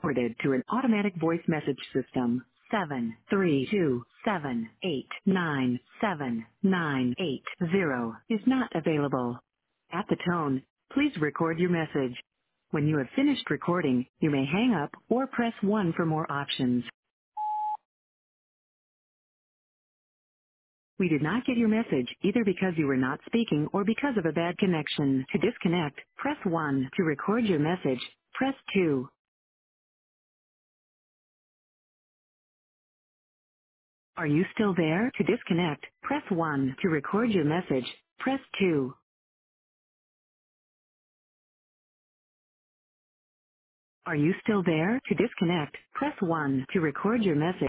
forwarded to an automatic voice message system. 73278979880 is not available. At the tone, please record your message. When you have finished recording, you may hang up or press 1 for more options. We did not get your message either because you were not speaking or because of a bad connection. To disconnect, press 1. To record your message, press 2. Are you still there? To disconnect, press 1. To record your message, press 2. Are you still there? To disconnect, press 1. To record your message.